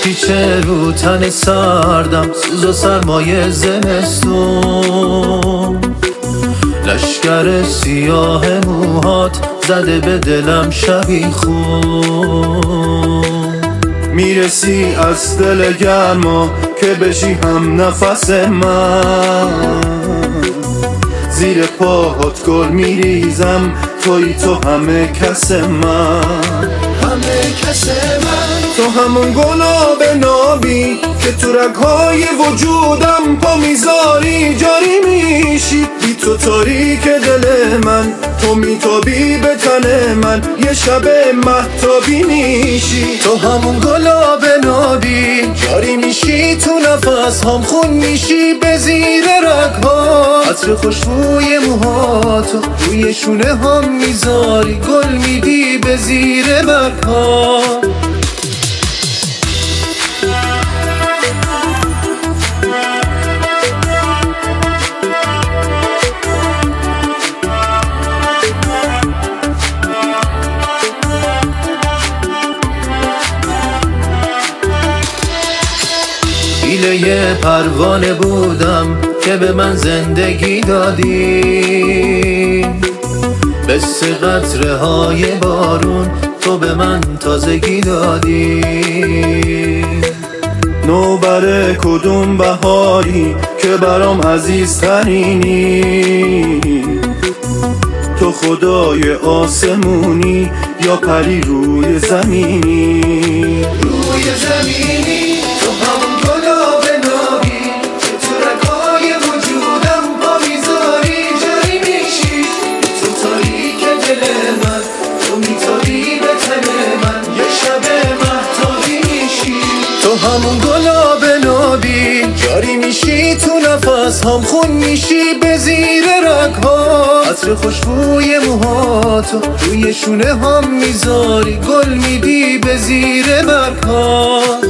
میپیچه رو تن سردم، سوز و سرمایه زمستون. لشگر سیاه موهات زده به دلم شبیخون. میرسی از دل گرما که بشی هم نفس من. زیر پاهات گل میریزم، توی تو همه کس من، همه کس من. تو همون گلاب نابی که تو رگهای وجودم پا میذاری، جاری میشی بی تو تاریک دل من. تو میتابی به تن من، یه شب مهتابی میشی. تو همون گلاب نابی جاری میشی تو نفس هم، خون میشی به زیر رگها. عطر خوشبوی موهاتو روی شونه هم میذاری، گل میدی به زیر برگها. یه پروانه بودم که به من زندگی دادی، مثل قطره های بارون تو به من تازگی دادی. نوبر کدوم بهاری که برام عزیزترینی، تو خدای آسمونی یا پری روی زمینی، روی زمینی. تو همون گلاب نابی که تو رگهای وجودم پا میذاری، جاری میشی تو تاریک دل من. تو میتابی به تن من، یه شب مهتابی میشی. تو همون گلاب نابی جاری میشی تو نفس هم، خون میشی به زیر رگها. عطر خوشبوی موهاتو روی شونه هم میذاری، گل میدی به زیر برگها.